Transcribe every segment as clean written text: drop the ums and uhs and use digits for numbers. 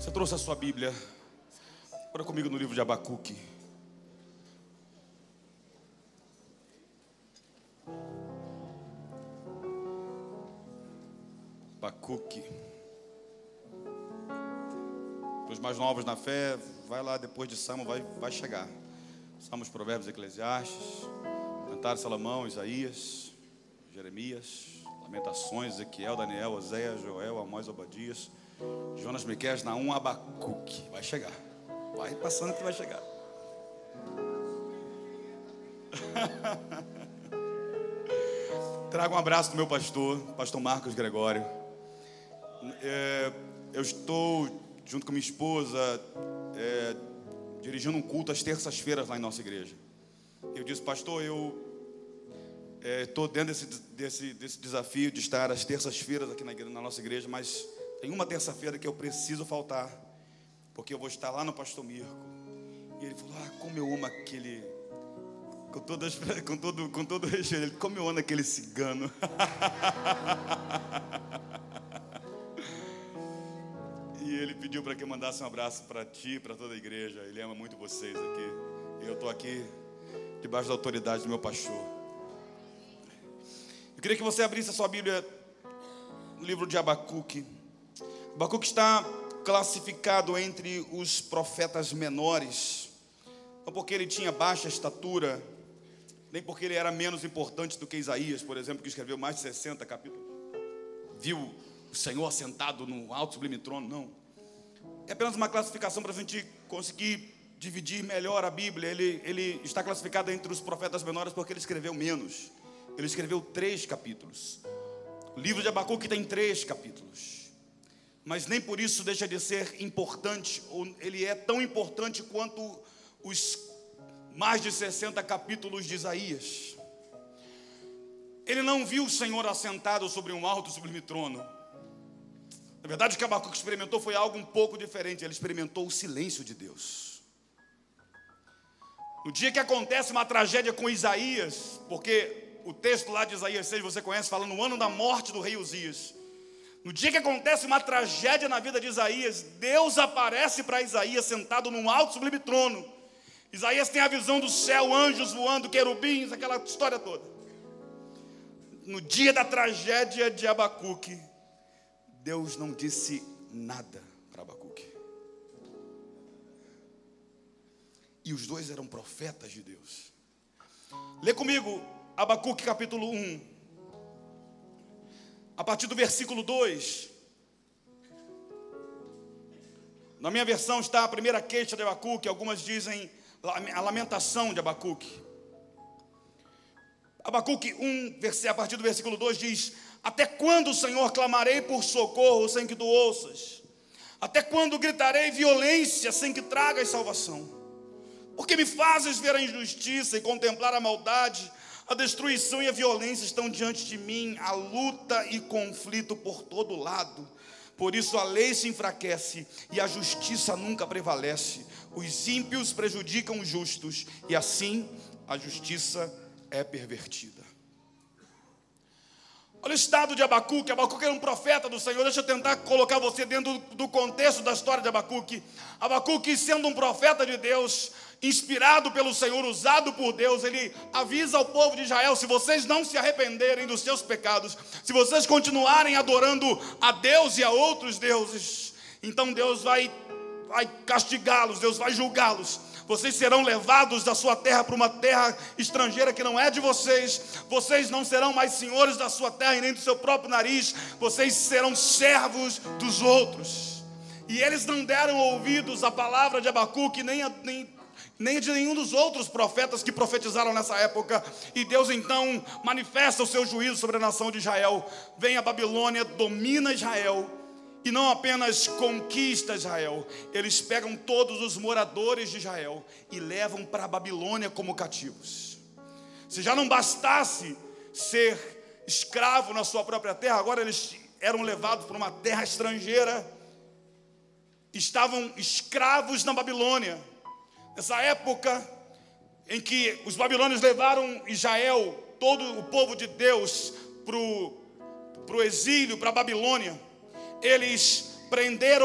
Você trouxe a sua Bíblia? Abra comigo no livro de Abacuque. Abacuque. Para os mais novos na fé, vai lá depois de Salmo, vai chegar. Salmos, Provérbios, Eclesiastes, Cantares, Salomão, Isaías, Jeremias, Lamentações, Ezequiel, Daniel, Oséias, Joel, Amós, Obadias, Jonas, Miqueias, Naum, Abacuque. Vai chegar. Vai passando que vai chegar. Trago um abraço do meu pastor Marcos Gregório. Eu estou, junto com minha esposa, dirigindo um culto às terças-feiras lá em nossa igreja. Eu disse, pastor, eu estou dentro desse desafio de estar às terças-feiras aqui na nossa igreja, mas tem uma terça-feira que eu preciso faltar, porque eu vou estar lá no pastor Mirko. E ele falou, como eu amo aquele, com todo o recheio, ele, como eu amo aquele cigano. E ele pediu para que eu mandasse um abraço para ti, para toda a igreja. Ele ama muito vocês aqui. E eu estou aqui debaixo da autoridade do meu pastor. Eu queria que você abrisse a sua Bíblia no livro de Abacuque. Abacuque está classificado entre os profetas menores, não porque ele tinha baixa estatura, nem porque ele era menos importante do que Isaías, por exemplo, que escreveu mais de 60 capítulos, viu o Senhor assentado no alto sublime trono. Não, é apenas uma classificação para a gente conseguir dividir melhor a Bíblia. Ele está classificado entre os profetas menores porque ele escreveu menos. Ele escreveu 3 capítulos. O livro de Abacuque tem 3 capítulos, mas nem por isso deixa de ser importante, ou ele é tão importante quanto os mais de 60 capítulos de Isaías. Ele não viu o Senhor assentado sobre um alto sublime trono. Na verdade, o que Abacuque experimentou foi algo um pouco diferente. Ele experimentou o silêncio de Deus. No dia que acontece uma tragédia com Isaías, porque o texto lá de Isaías 6, você conhece, fala no ano da morte do rei Uzias. No dia que acontece uma tragédia na vida de Isaías, Deus aparece para Isaías sentado num alto sublime trono. Isaías tem a visão do céu, anjos voando, querubins, aquela história toda. No dia da tragédia de Abacuque, Deus não disse nada para Abacuque. E os dois eram profetas de Deus. Lê comigo Abacuque capítulo 1, a partir do versículo 2. Na minha versão está a primeira queixa de Abacuque. Algumas dizem a lamentação de Abacuque. Abacuque 1, a partir do versículo 2 diz: até quando, Senhor, clamarei por socorro sem que tu ouças? Até quando gritarei violência sem que tragas salvação? Porque me fazes ver a injustiça e contemplar a maldade? A destruição e a violência estão diante de mim, a luta e conflito por todo lado. Por isso a lei se enfraquece e a justiça nunca prevalece. Os ímpios prejudicam os justos e assim a justiça é pervertida. Olha o estado de Abacuque. Abacuque era um profeta do Senhor. Deixa eu tentar colocar você dentro do contexto da história de Abacuque. Abacuque, sendo um profeta de Deus, inspirado pelo Senhor, usado por Deus, ele avisa ao povo de Israel: se vocês não se arrependerem dos seus pecados, se vocês continuarem adorando a Deus e a outros deuses, então Deus vai castigá-los, Deus vai julgá-los. Vocês serão levados da sua terra para uma terra estrangeira que não é de vocês. Vocês não serão mais senhores da sua terra e nem do seu próprio nariz. Vocês serão servos dos outros. E eles não deram ouvidos à palavra de Abacuque, nem de nenhum dos outros profetas que profetizaram nessa época. E Deus então manifesta o seu juízo sobre a nação de Israel. Vem a Babilônia, domina Israel. E não apenas conquista Israel, eles pegam todos os moradores de Israel e levam para a Babilônia como cativos. Se já não bastasse ser escravo na sua própria terra, agora eles eram levados para uma terra estrangeira, estavam escravos na Babilônia. Nessa época em que os babilônios levaram Israel, todo o povo de Deus, para o exílio, para a Babilônia, eles prenderam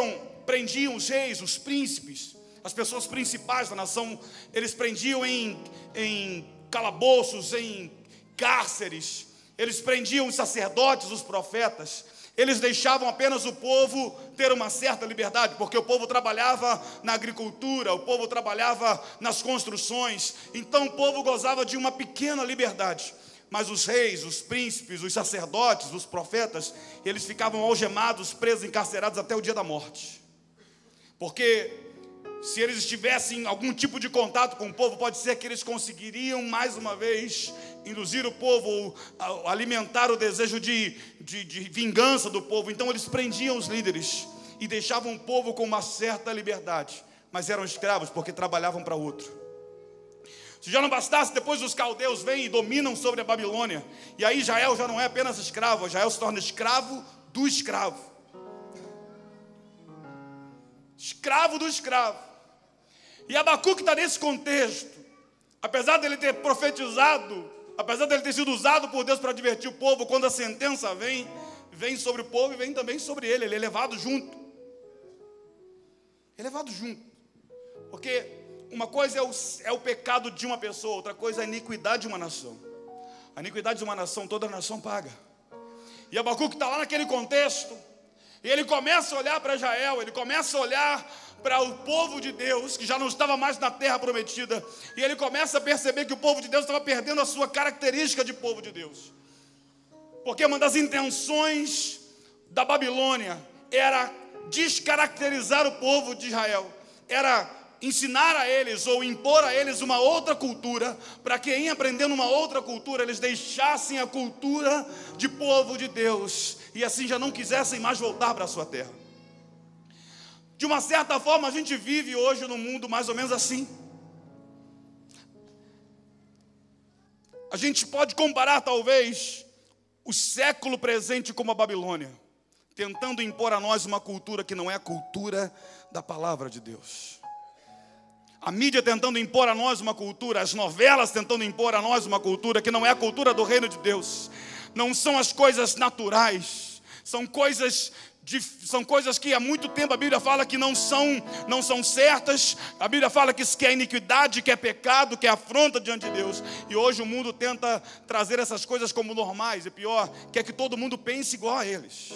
prendiam os reis, os príncipes, as pessoas principais da nação. Eles prendiam em calabouços, em cárceres. Eles prendiam os sacerdotes, os profetas. Eles deixavam apenas o povo ter uma certa liberdade, porque o povo trabalhava na agricultura, o povo trabalhava nas construções. Então o povo gozava de uma pequena liberdade. Mas os reis, os príncipes, os sacerdotes, os profetas, eles ficavam algemados, presos, encarcerados até o dia da morte. Porque se eles tivessem algum tipo de contato com o povo, pode ser que eles conseguiriam mais uma vez induzir o povo, alimentar o desejo de vingança do povo. Então eles prendiam os líderes e deixavam o povo com uma certa liberdade, mas eram escravos porque trabalhavam para outro. Se já não bastasse, depois os caldeus vêm e dominam sobre a Babilônia, e aí Israel já não é apenas escravo, Israel se torna escravo do escravo. Escravo do escravo. E Abacuque está nesse contexto. Apesar dele ter profetizado, apesar dele ter sido usado por Deus para advertir o povo, quando a sentença vem sobre o povo e vem também sobre ele. Ele é levado junto. É levado junto. Porque uma coisa é o pecado de uma pessoa, outra coisa é a iniquidade de uma nação. A iniquidade de uma nação, toda nação paga. E Abacuque está lá naquele contexto, e ele começa a olhar para Israel, ele começa a olhar para o povo de Deus, que já não estava mais na terra prometida, e ele começa a perceber que o povo de Deus estava perdendo a sua característica de povo de Deus. Porque uma das intenções da Babilônia era descaracterizar o povo de Israel, era ensinar a eles ou impor a eles uma outra cultura, para que em aprendendo uma outra cultura, eles deixassem a cultura de povo de Deus, e assim já não quisessem mais voltar para a sua terra. De uma certa forma, a gente vive hoje no mundo mais ou menos assim. A gente pode comparar talvez o século presente como a Babilônia, tentando impor a nós uma cultura que não é a cultura da palavra de Deus. A mídia tentando impor a nós uma cultura, as novelas tentando impor a nós uma cultura que não é a cultura do reino de Deus. Não são as coisas naturais, são coisas que há muito tempo a Bíblia fala que não são certas. A Bíblia fala que isso que é iniquidade, que é pecado, que é afronta diante de Deus. E hoje o mundo tenta trazer essas coisas como normais, e pior, quer que todo mundo pense igual a eles.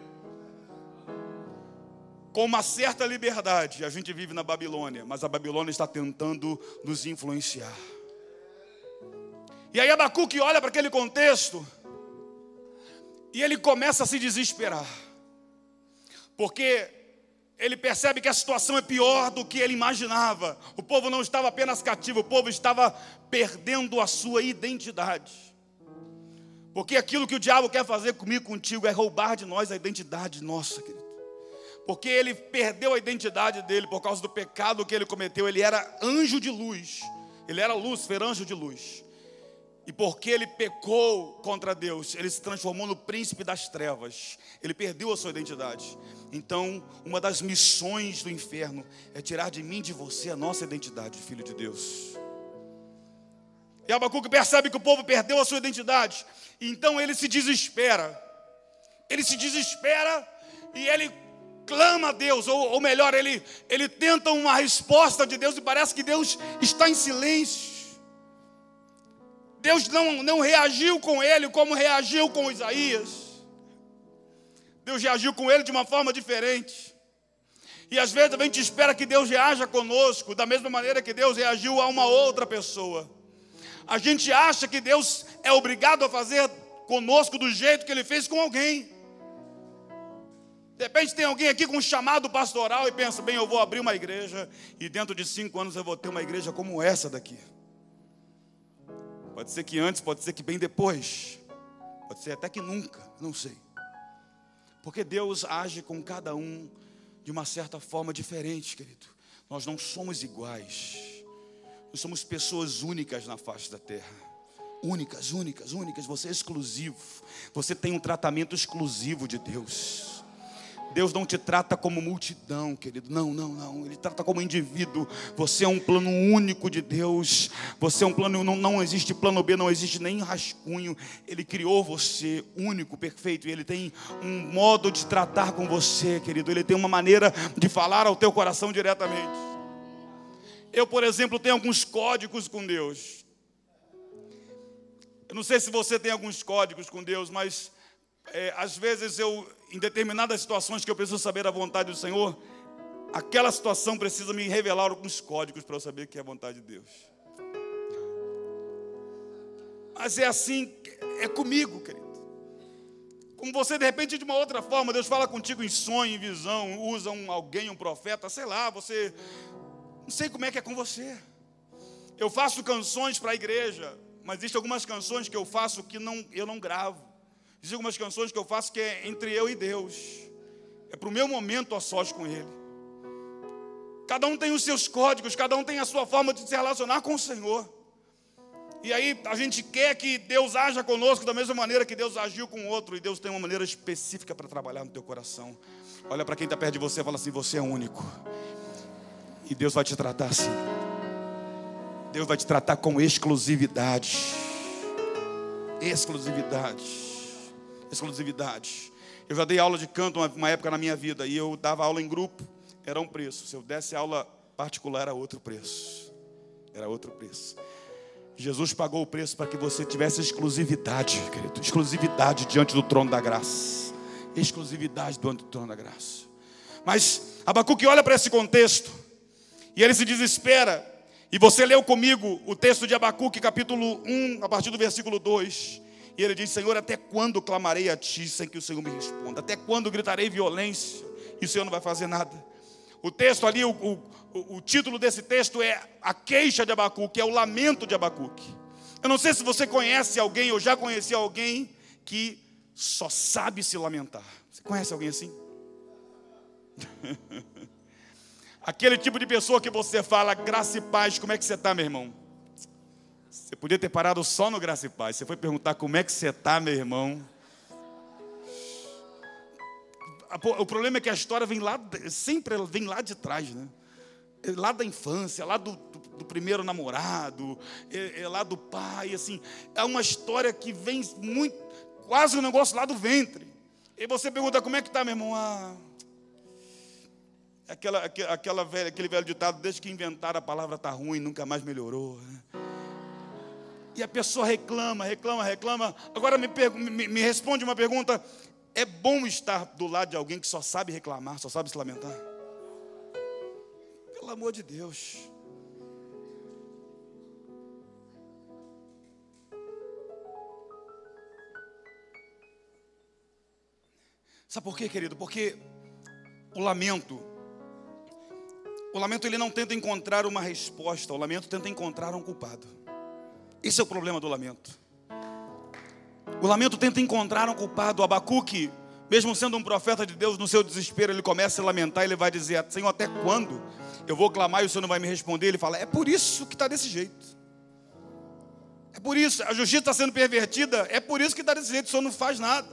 Com uma certa liberdade, a gente vive na Babilônia, mas a Babilônia está tentando nos influenciar. E aí Abacuque olha para aquele contexto e ele começa a se desesperar, porque ele percebe que a situação é pior do que ele imaginava. O povo não estava apenas cativo, o povo estava perdendo a sua identidade. Porque aquilo que o diabo quer fazer comigo, contigo, é roubar de nós a identidade nossa, querido. Porque ele perdeu a identidade dele por causa do pecado que ele cometeu. Ele era anjo de luz, ele era Lúcifer, anjo de luz. E porque ele pecou contra Deus, ele se transformou no príncipe das trevas. Ele perdeu a sua identidade. Então, uma das missões do inferno é tirar de mim e de você a nossa identidade, filho de Deus. E Abacuque percebe que o povo perdeu a sua identidade. Então ele se desespera. Ele se desespera e ele clama a Deus, ou melhor, ele tenta uma resposta de Deus e parece que Deus está em silêncio. Deus não reagiu com ele como reagiu com Isaías. Deus reagiu com ele de uma forma diferente. E às vezes a gente espera que Deus reaja conosco da mesma maneira que Deus reagiu a uma outra pessoa. A gente acha que Deus é obrigado a fazer conosco do jeito que ele fez com alguém. De repente tem alguém aqui com um chamado pastoral e pensa, bem, eu vou abrir uma igreja e dentro de 5 anos eu vou ter uma igreja como essa daqui. Pode ser que antes, pode ser que bem depois, pode ser até que nunca, não sei. Porque Deus age com cada um de uma certa forma diferente, querido. Nós não somos iguais. Nós somos pessoas únicas na face da terra. Únicas, únicas, únicas. Você é exclusivo. Você tem um tratamento exclusivo de Deus. Deus não te trata como multidão, querido. Não. Ele trata como indivíduo. Você é um plano único de Deus. Você é um plano, não existe plano B, não existe nem rascunho. Ele criou você único, perfeito. E Ele tem um modo de tratar com você, querido. Ele tem uma maneira de falar ao teu coração diretamente. Eu, por exemplo, tenho alguns códigos com Deus. Eu não sei se você tem alguns códigos com Deus, mas às vezes em determinadas situações que eu preciso saber a vontade do Senhor, aquela situação precisa me revelar alguns códigos para eu saber que é a vontade de Deus. Mas é assim, é comigo, querido. Como você, de repente, de uma outra forma, Deus fala contigo em sonho, em visão, usa alguém, um profeta, sei lá, você... Não sei como é que é com você. Eu faço canções para a igreja, mas existem algumas canções que eu faço que eu não gravo. Existem algumas canções que eu faço que é entre eu e Deus. É para o meu momento a sós com Ele. Cada um tem os seus códigos, cada um tem a sua forma de se relacionar com o Senhor. E aí a gente quer que Deus haja conosco da mesma maneira que Deus agiu com o outro. E Deus tem uma maneira específica para trabalhar no teu coração. Olha para quem está perto de você e fala assim: você é único. E Deus vai te tratar assim. Deus vai te tratar com exclusividade. Exclusividade. Eu já dei aula de canto uma época na minha vida. E eu dava aula em grupo. Era um preço. Se eu desse aula particular, era outro preço. Jesus pagou o preço para que você tivesse exclusividade, querido. Exclusividade diante do trono da graça. Exclusividade diante do trono da graça. Mas Abacuque olha para esse contexto e ele se desespera. E você leu comigo o texto de Abacuque, capítulo 1, a partir do versículo 2. E ele diz: Senhor, até quando clamarei a Ti sem que o Senhor me responda? Até quando gritarei violência e o Senhor não vai fazer nada? O texto ali, o título desse texto é a queixa de Abacuque, é o lamento de Abacuque. Eu não sei se você conhece alguém, ou já conhecia alguém que só sabe se lamentar. Você conhece alguém assim? Aquele tipo de pessoa que você fala: graça e paz, como é que você está, meu irmão? Você podia ter parado só no graça e paz. Você foi perguntar como é que você está, meu irmão. O problema é que a história sempre vem lá de trás, né? Lá da infância, lá do primeiro namorado, lá do pai, assim. É uma história que vem muito, quase um negócio lá do ventre. E você pergunta: como é que está, meu irmão? Aquele velho ditado: desde que inventaram a palavra está ruim, nunca mais melhorou, né? E a pessoa reclama. Agora me responde uma pergunta: é bom estar do lado de alguém que só sabe reclamar, só sabe se lamentar? Pelo amor de Deus. Sabe por quê, querido? Porque o lamento ele não tenta encontrar uma resposta, o lamento tenta encontrar um culpado. Esse é o problema do lamento. O lamento tenta encontrar um culpado. O Abacuque, mesmo sendo um profeta de Deus, no seu desespero, ele começa a lamentar. Ele vai dizer: Senhor, até quando eu vou clamar e o Senhor não vai me responder? Ele fala: é por isso que está desse jeito. É por isso, a justiça está sendo pervertida. É por isso que está desse jeito, o Senhor não faz nada.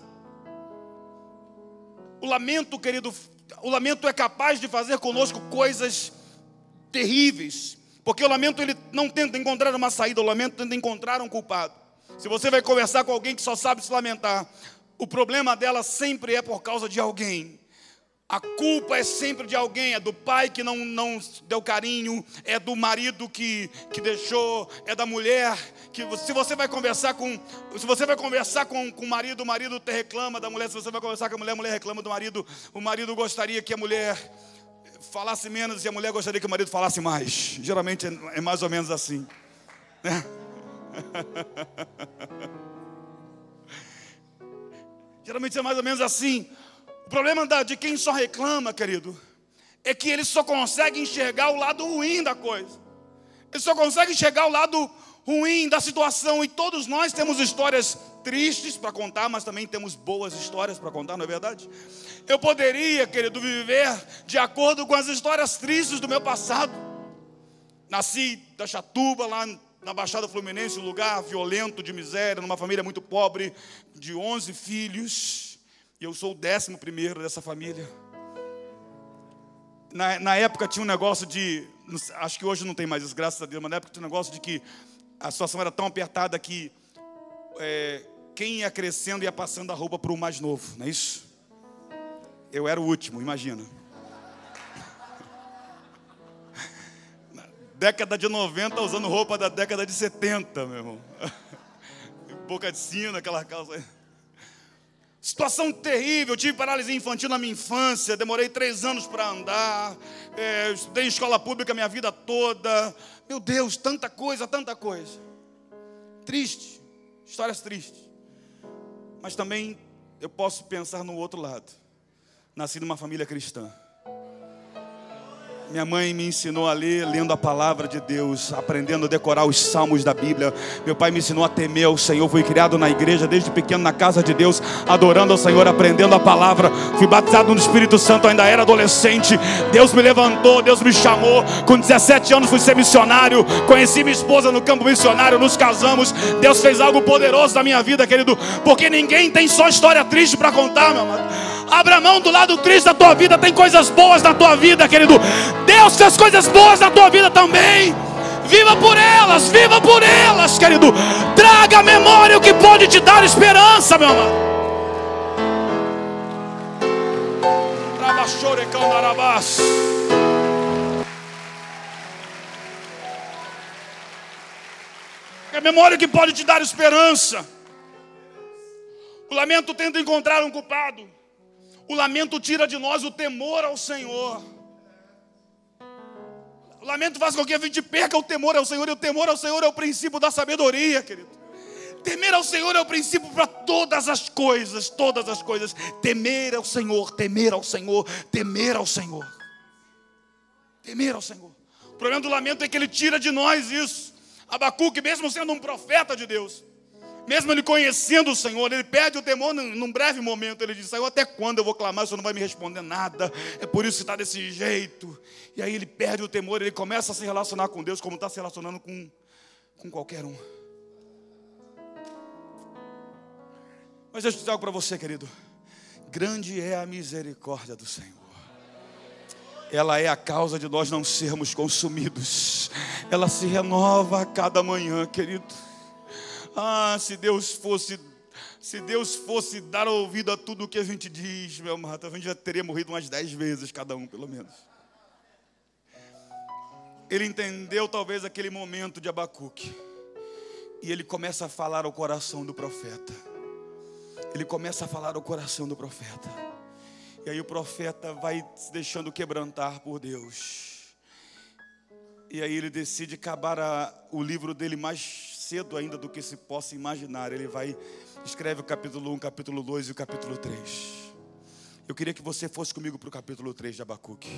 O lamento, querido, o lamento é capaz de fazer conosco coisas terríveis. Porque o lamento ele não tenta encontrar uma saída, o lamento tenta encontrar um culpado. Se você vai conversar com alguém que só sabe se lamentar, o problema dela sempre é por causa de alguém. A culpa é sempre de alguém, é do pai que não deu carinho, é do marido que deixou, é da mulher que se você vai conversar com o marido te reclama da mulher. Se você vai conversar com a mulher reclama do marido. O marido gostaria que a mulher falasse menos e a mulher gostaria que o marido falasse mais. Geralmente é mais ou menos assim, né? Geralmente é mais ou menos assim. O problema de quem só reclama, querido, é que ele só consegue enxergar o lado ruim da coisa. Ele só consegue enxergar o lado ruim da situação. E todos nós temos histórias tristes para contar, mas também temos boas histórias para contar, não é verdade? Eu poderia, querido, viver de acordo com as histórias tristes do meu passado. Nasci da Chatuba, lá na Baixada Fluminense, um lugar violento, de miséria, numa família muito pobre, de 11 filhos. E eu sou o 11º dessa família. Na época tinha um negócio de, acho que hoje não tem mais isso, graças a Deus, mas na época tinha um negócio de que a situação era tão apertada que quem ia crescendo ia passando a roupa para o mais novo, não é isso? Eu era o último, imagina. Na década de 90, usando roupa da década de 70, meu irmão. Boca de sino, aquela calça. Situação terrível, eu tive paralisia infantil na minha infância, demorei 3 anos para andar, estudei em escola pública a minha vida toda. Meu Deus, tanta coisa, tanta coisa. Triste, histórias tristes. Mas também eu posso pensar no outro lado. Nasci numa família cristã. Minha mãe me ensinou a ler, lendo a palavra de Deus, aprendendo a decorar os salmos da Bíblia. Meu pai me ensinou a temer ao Senhor. Fui criado na igreja desde pequeno, na casa de Deus, adorando ao Senhor, aprendendo a palavra. Fui batizado no Espírito Santo, ainda era adolescente. Deus me levantou, Deus me chamou. Com 17 anos fui ser missionário. Conheci minha esposa no campo missionário, nos casamos. Deus fez algo poderoso na minha vida, querido, porque ninguém tem só história triste para contar, meu amado. Abra mão do lado triste da tua vida, tem coisas boas na tua vida, querido. Deus fez coisas boas na tua vida também. Viva por elas, querido. Traga à memória o que pode te dar esperança, meu amado. A memória que pode te dar esperança. O lamento tenta encontrar um culpado. O lamento tira de nós o temor ao Senhor. O lamento faz com que a gente perca o temor ao Senhor. E o temor ao Senhor é o princípio da sabedoria, querido. Temer ao Senhor é o princípio para todas as coisas. Todas as coisas. Temer ao Senhor, temer ao Senhor, temer ao Senhor. Temer ao Senhor. O problema do lamento é que ele tira de nós isso. Abacuque, mesmo sendo um profeta de Deus, mesmo ele conhecendo o Senhor, ele perde o temor num breve momento. Ele diz: Senhor, até quando eu vou clamar? O Senhor não vai me responder nada. É por isso que está desse jeito. E aí ele perde o temor, ele começa a se relacionar com Deus como está se relacionando com qualquer um. Mas deixa eu dizer algo para você, querido. Grande é a misericórdia do Senhor. Ela é a causa de nós não sermos consumidos. Ela se renova a cada manhã, querido. Ah, se Deus fosse dar ouvido a tudo o que a gente diz, meu amado, a gente já teria morrido umas 10 vezes cada um, pelo menos. Ele entendeu talvez aquele momento de Abacuque. E ele começa a falar ao coração do profeta. Ele começa a falar ao coração do profeta. E aí o profeta vai se deixando quebrantar por Deus. E aí ele decide acabar o livro dele mais cedo ainda do que se possa imaginar. Ele escreve o capítulo 1, capítulo 2 e o capítulo 3. Eu queria que você fosse comigo para o capítulo 3 de Abacuque.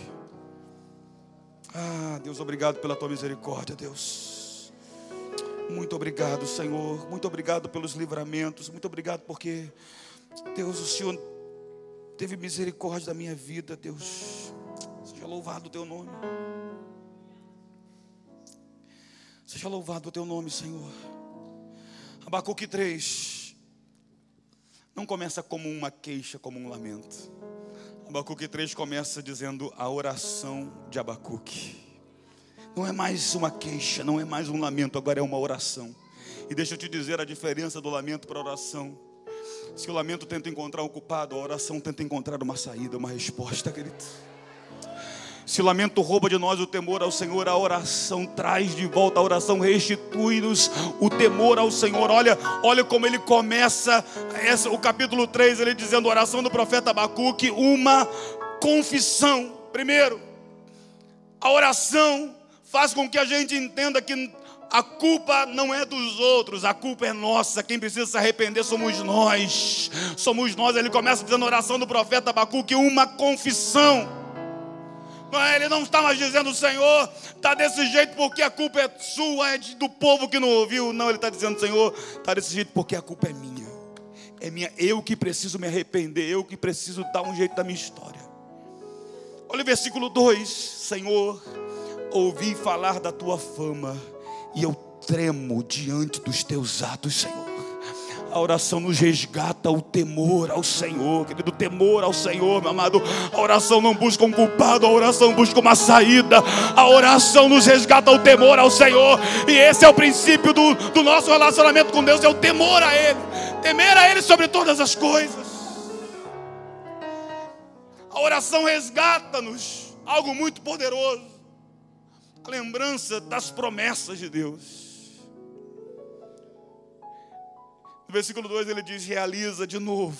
Ah, Deus, obrigado pela tua misericórdia, Deus. Muito obrigado, Senhor. Muito obrigado pelos livramentos. Muito obrigado porque, Deus, o Senhor teve misericórdia da minha vida, Deus. Seja louvado o teu nome. Seja louvado o teu nome, Senhor. Abacuque 3 não começa como uma queixa, como um lamento. Abacuque 3 começa dizendo a oração de Abacuque. Não é mais uma queixa, não é mais um lamento, agora é uma oração. E deixa eu te dizer a diferença do lamento para a oração. Se o lamento tenta encontrar um culpado, a oração tenta encontrar uma saída, uma resposta, querido. Se o lamento rouba de nós o temor ao Senhor, a oração traz de volta, a oração restitui-nos o temor ao Senhor. Olha como ele começa o capítulo 3, ele dizendo, a oração do profeta Abacuque, uma confissão. Primeiro, a oração faz com que a gente entenda que a culpa não é dos outros, a culpa é nossa. Quem precisa se arrepender somos nós. Somos nós. Ele começa dizendo a oração do profeta Abacuque, uma confissão. Ele não está mais dizendo, Senhor, está desse jeito porque a culpa é sua, é do povo que não ouviu. Não, ele está dizendo, Senhor, está desse jeito porque a culpa é minha. É minha, eu que preciso me arrepender, eu que preciso dar um jeito da minha história. Olha o versículo 2, Senhor, ouvi falar da tua fama e eu tremo diante dos teus atos, Senhor. A oração nos resgata o temor ao Senhor, querido, temor ao Senhor, meu amado. A oração não busca um culpado, a oração busca uma saída. A oração nos resgata o temor ao Senhor. E esse é o princípio do nosso relacionamento com Deus, é o temor a Ele. Temer a Ele sobre todas as coisas. A oração resgata-nos algo muito poderoso. A lembrança das promessas de Deus. No versículo 2 ele diz: realiza de novo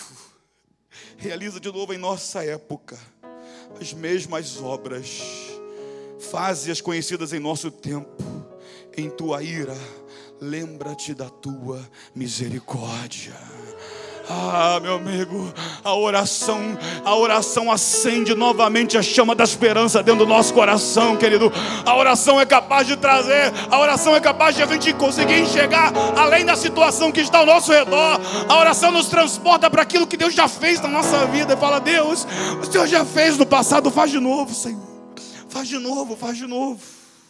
em nossa época as mesmas obras, faze-as conhecidas em nosso tempo. Em tua ira, lembra-te da tua misericórdia. Ah, meu amigo, a oração acende novamente a chama da esperança dentro do nosso coração, querido. A oração é capaz de trazer, a oração é capaz de a gente conseguir enxergar além da situação que está ao nosso redor. A oração nos transporta para aquilo que Deus já fez na nossa vida. E fala: Deus, o Senhor já fez no passado, faz de novo, Senhor. Faz de novo, faz de novo.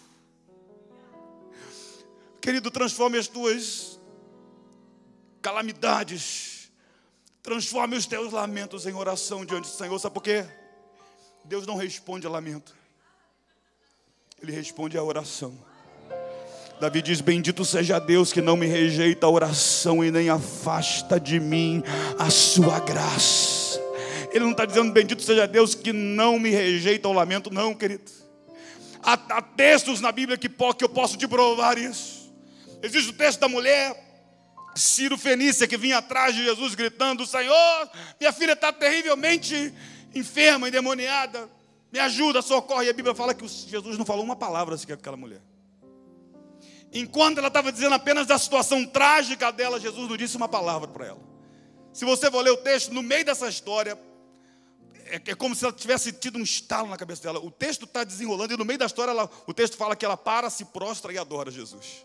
Querido, transforme as tuas calamidades, transforme os teus lamentos em oração diante do Senhor. Sabe por quê? Deus não responde a lamento, Ele responde a oração. Davi diz: bendito seja Deus que não me rejeita a oração e nem afasta de mim a sua graça. Ele não está dizendo bendito seja Deus que não me rejeita o lamento, não, querido. Há textos na Bíblia que eu posso te provar isso. Existe o texto da mulher Ciro Fenícia, que vinha atrás de Jesus gritando: Senhor, minha filha está terrivelmente enferma, endemoniada, me ajuda, socorre. E a Bíblia fala que Jesus não falou uma palavra sequer com aquela mulher. Enquanto ela estava dizendo apenas da situação trágica dela, Jesus não disse uma palavra para ela. Se você for ler o texto, no meio dessa história, é como se ela tivesse tido um estalo na cabeça dela. O texto está desenrolando e no meio da história o texto fala que ela para, se prostra e adora Jesus.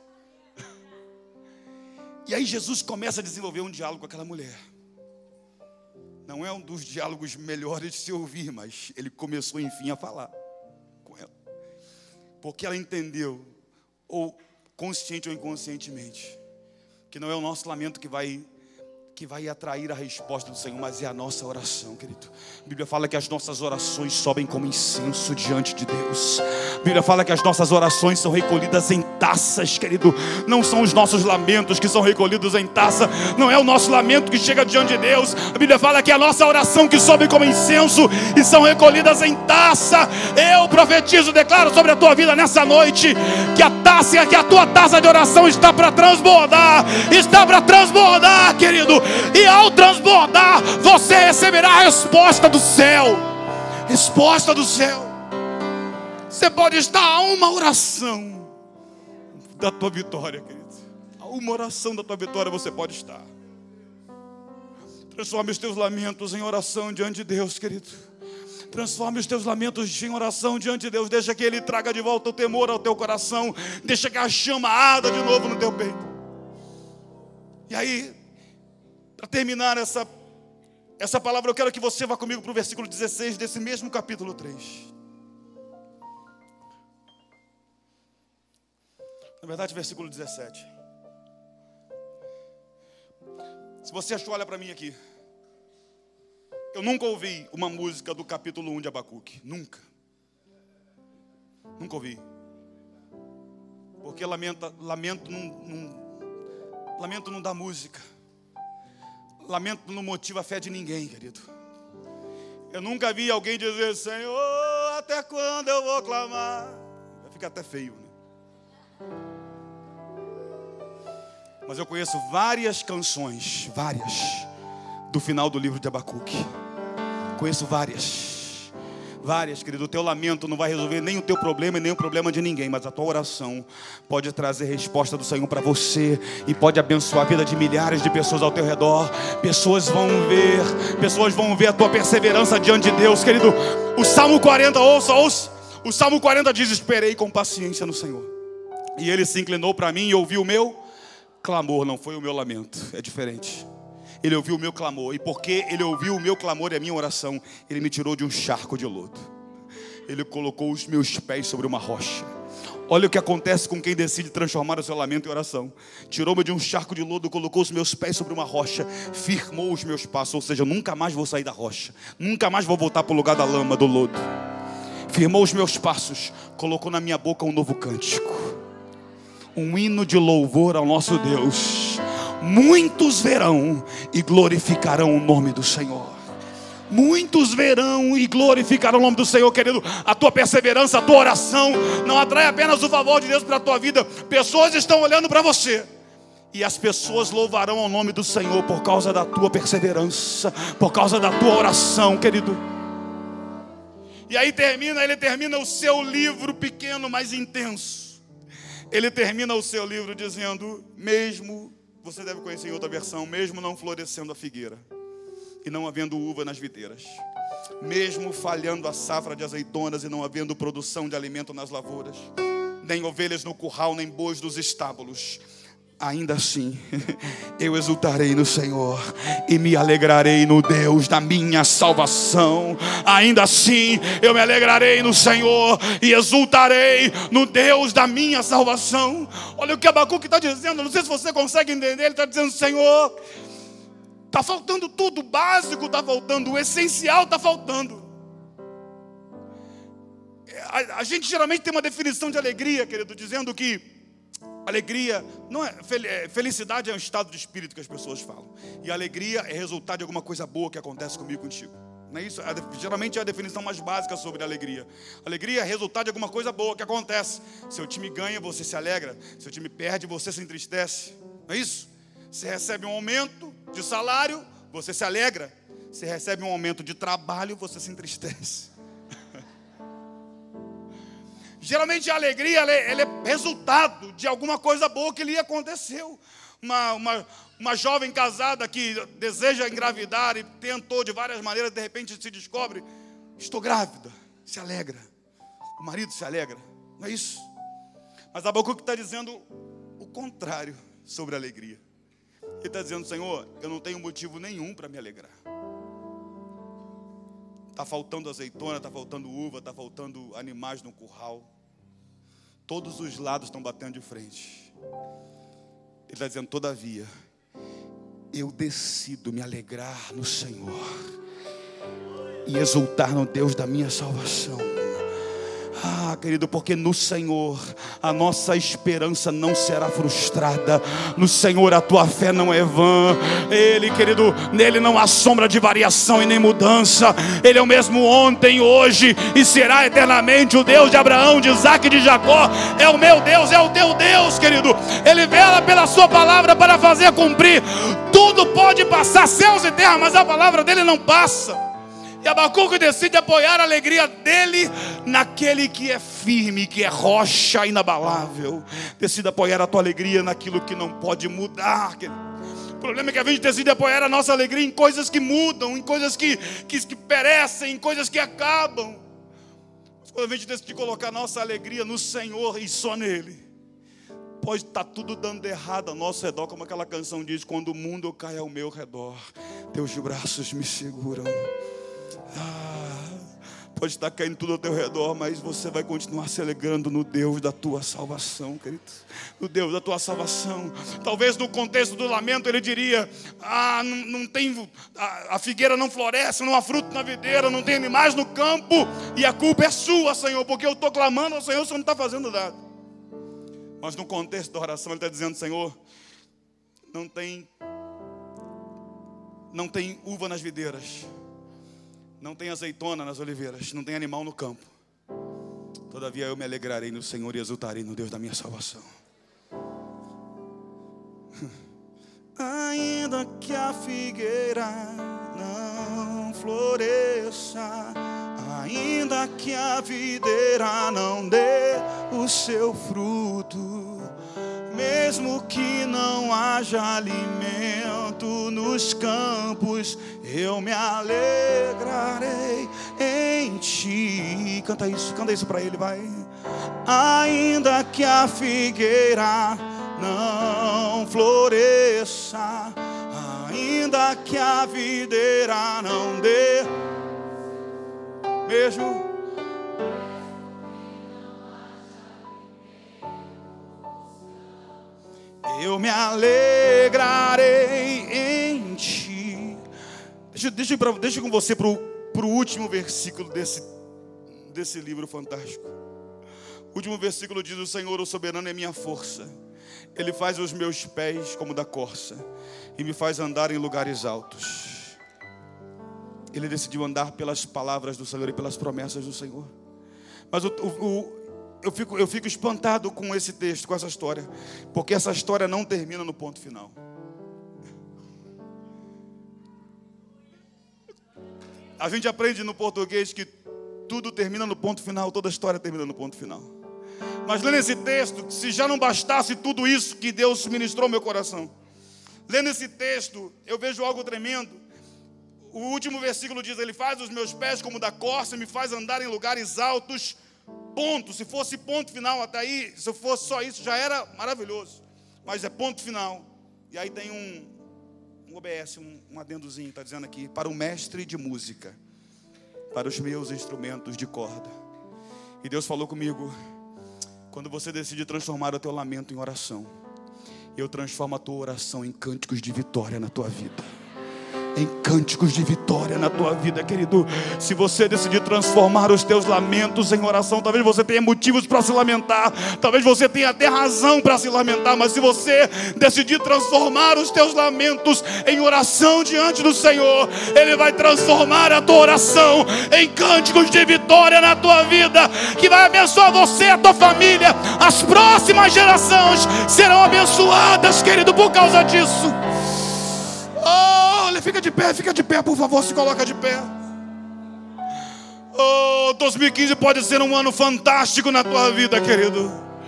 E aí Jesus começa a desenvolver um diálogo com aquela mulher. Não é um dos diálogos melhores de se ouvir, mas ele começou enfim a falar com ela. Porque ela entendeu, ou consciente ou inconscientemente, que não é o nosso lamento que vai atrair a resposta do Senhor, mas é a nossa oração, querido. A Bíblia fala que as nossas orações sobem como incenso diante de Deus. A Bíblia fala que as nossas orações são recolhidas em taças, querido. Não são os nossos lamentos que são recolhidos em taça. Não é o nosso lamento que chega diante de Deus. A Bíblia fala que é a nossa oração que sobe como incenso e são recolhidas em taça. Eu profetizo, declaro sobre a tua vida nessa noite que a tua taça de oração está para transbordar. Está para transbordar, querido. E ao transbordar, você receberá a resposta do céu. Resposta do céu. Você pode estar a uma oração da tua vitória, querido. A uma oração da tua vitória você pode estar. Transforme os teus lamentos em oração diante de Deus, querido. Transforme os teus lamentos em oração diante de Deus. Deixa que Ele traga de volta o temor ao teu coração. Deixa que a chama arda de novo no teu peito. E aí, para terminar essa palavra, eu quero que você vá comigo para o versículo 16 desse mesmo capítulo 3. Na verdade, versículo 17. Se você achou, olha para mim aqui. Eu nunca ouvi uma música do capítulo 1 de Abacuque. Nunca. Nunca ouvi. Porque lamento não dá música. Lamento não motiva a fé de ninguém, querido. Eu nunca vi alguém dizer: Senhor, até quando eu vou clamar? Vai ficar até feio, né? Mas eu conheço várias canções, do final do livro de Abacuque. Conheço várias, querido. O teu lamento não vai resolver nem o teu problema e nem o problema de ninguém, mas a tua oração pode trazer resposta do Senhor para você e pode abençoar a vida de milhares de pessoas ao teu redor. Pessoas vão ver a tua perseverança diante de Deus, querido. O Salmo 40, ouça. O Salmo 40 diz: esperei com paciência no Senhor, e Ele se inclinou para mim e ouviu o meu clamor. Não foi o meu lamento, é diferente. Ele ouviu o meu clamor, e porque Ele ouviu o meu clamor e a minha oração, Ele me tirou de um charco de lodo. Ele colocou os meus pés sobre uma rocha. Olha o que acontece com quem decide transformar o seu lamento em oração. Tirou-me de um charco de lodo, colocou os meus pés sobre uma rocha, firmou os meus passos. Ou seja, eu nunca mais vou sair da rocha, nunca mais vou voltar para o lugar da lama, do lodo. Firmou os meus passos, colocou na minha boca um novo cântico, um hino de louvor ao nosso Deus. Muitos verão e glorificarão o nome do Senhor. Muitos verão e glorificarão o nome do Senhor, querido. A tua perseverança, a tua oração não atrai apenas o favor de Deus para a tua vida. Pessoas estão olhando para você, e as pessoas louvarão ao nome do Senhor por causa da tua perseverança, por causa da tua oração, querido. E aí ele termina o seu livro pequeno, mas intenso. Ele termina o seu livro dizendo: mesmo, você deve conhecer em outra versão, mesmo não florescendo a figueira e não havendo uva nas videiras, mesmo falhando a safra de azeitonas e não havendo produção de alimento nas lavouras, nem ovelhas no curral, nem bois nos estábulos, ainda assim eu exultarei no Senhor e me alegrarei no Deus da minha salvação. Ainda assim eu me alegrarei no Senhor e exultarei no Deus da minha salvação. Olha o que Abacuque está dizendo. Não sei se você consegue entender. Ele está dizendo: Senhor, está faltando tudo, o básico está faltando, o essencial está faltando. A gente geralmente tem uma definição de alegria, querido, dizendo que alegria não é, felicidade é um estado de espírito que as pessoas falam, e alegria é resultado de alguma coisa boa que acontece comigo e contigo. Não é isso? Geralmente é a definição mais básica sobre alegria. Alegria é resultado de alguma coisa boa que acontece. Seu time ganha, você se alegra. Seu time perde, você se entristece. Não é isso? Você recebe um aumento de salário, você se alegra. Você recebe um aumento de trabalho, você se entristece. Geralmente a alegria ela é resultado de alguma coisa boa que lhe aconteceu. Uma jovem casada que deseja engravidar e tentou de várias maneiras, de repente se descobre: estou grávida. Se alegra. O marido se alegra. Não é isso? Mas Abacuque está dizendo o contrário sobre a alegria. Ele está dizendo: Senhor, eu não tenho motivo nenhum para me alegrar. Está faltando azeitona, está faltando uva, está faltando animais no curral. Todos os lados estão batendo de frente. Ele está dizendo: todavia, eu decido me alegrar no Senhor e exultar no Deus da minha salvação. Ah, querido, porque no Senhor a nossa esperança não será frustrada. No Senhor a tua fé não é vã. Ele, querido, nele não há sombra de variação e nem mudança. Ele é o mesmo ontem, hoje e será eternamente. O Deus de Abraão, de Isaac e de Jacó é o meu Deus, é o teu Deus, querido. Ele vela pela sua palavra para fazer cumprir. Tudo pode passar, céus e terra, mas a palavra dele não passa. E Abacuque decide apoiar a alegria dele naquele que é firme, que é rocha inabalável. Decide apoiar a tua alegria naquilo que não pode mudar. O problema é que a gente decide apoiar a nossa alegria em coisas que mudam, em coisas que perecem, em coisas que acabam. Mas quando a gente decide colocar a nossa alegria no Senhor e só nele, pode estar tudo dando errado ao nosso redor, como aquela canção diz: quando o mundo cai ao meu redor, teus braços me seguram. Pode estar caindo tudo ao teu redor, mas você vai continuar se alegrando no Deus da tua salvação, querido. No Deus da tua salvação. Talvez no contexto do lamento ele diria: não tem, a figueira não floresce, não há fruto na videira, não tem animais no campo, e a culpa é sua, Senhor, porque eu estou clamando ao Senhor, o Senhor não está fazendo nada. Mas no contexto da oração ele está dizendo: Senhor, não tem uva nas videiras, não tem azeitona nas oliveiras, não tem animal no campo. Todavia eu me alegrarei no Senhor e exultarei no Deus da minha salvação. Ainda que a figueira não floresça, ainda que a videira não dê o seu fruto, mesmo que não haja alimento nos campos, eu me alegrarei em ti. Canta isso para ele, vai. Ainda que a figueira não floresça, ainda que a videira não dê, mesmo eu me alegrarei em ti. Deixa eu com você para o último versículo desse livro fantástico. O último versículo diz: o Senhor, o soberano, é minha força. Ele faz os meus pés como da corça e me faz andar em lugares altos. Ele decidiu andar pelas palavras do Senhor e pelas promessas do Senhor. Mas eu fico espantado com esse texto, com essa história, porque essa história não termina no ponto final. A gente aprende no português que tudo termina no ponto final, toda história termina no ponto final. Mas lendo esse texto, se já não bastasse tudo isso que Deus ministrou ao meu coração, lendo esse texto, eu vejo algo tremendo. O último versículo diz: ele faz os meus pés como da corça e me faz andar em lugares altos. Ponto. Se fosse ponto final até aí, se fosse só isso, já era maravilhoso. Mas é ponto final. E aí tem um OBS, um adendozinho, está dizendo aqui: para o mestre de música, para os meus instrumentos de corda. E Deus falou comigo: quando você decide transformar o teu lamento em oração, eu transformo a tua oração em cânticos de vitória na tua vida. Em cânticos de vitória na tua vida, querido. Se você decidir transformar os teus lamentos em oração, talvez você tenha motivos para se lamentar, talvez você tenha até razão para se lamentar, mas se você decidir transformar os teus lamentos em oração diante do Senhor, Ele vai transformar a tua oração em cânticos de vitória na tua vida, que vai abençoar você e a tua família. As próximas gerações serão abençoadas, querido, por causa disso. Fica de pé, por favor, se coloca de pé. 2015 pode ser um ano fantástico na tua vida, querido.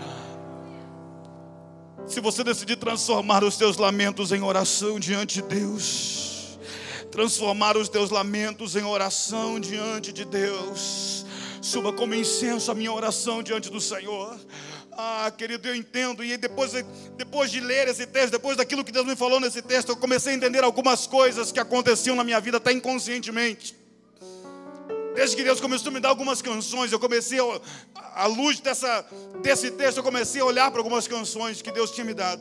Se você decidir transformar os teus lamentos em oração diante de Deus, transformar os teus lamentos em oração diante de Deus, suba como incenso a minha oração diante do Senhor. Querido, eu entendo. E depois de ler esse texto, depois daquilo que Deus me falou nesse texto, eu comecei a entender algumas coisas que aconteciam na minha vida, até inconscientemente. Desde que Deus começou a me dar algumas canções, eu comecei, à luz desse texto, eu comecei a olhar para algumas canções que Deus tinha me dado.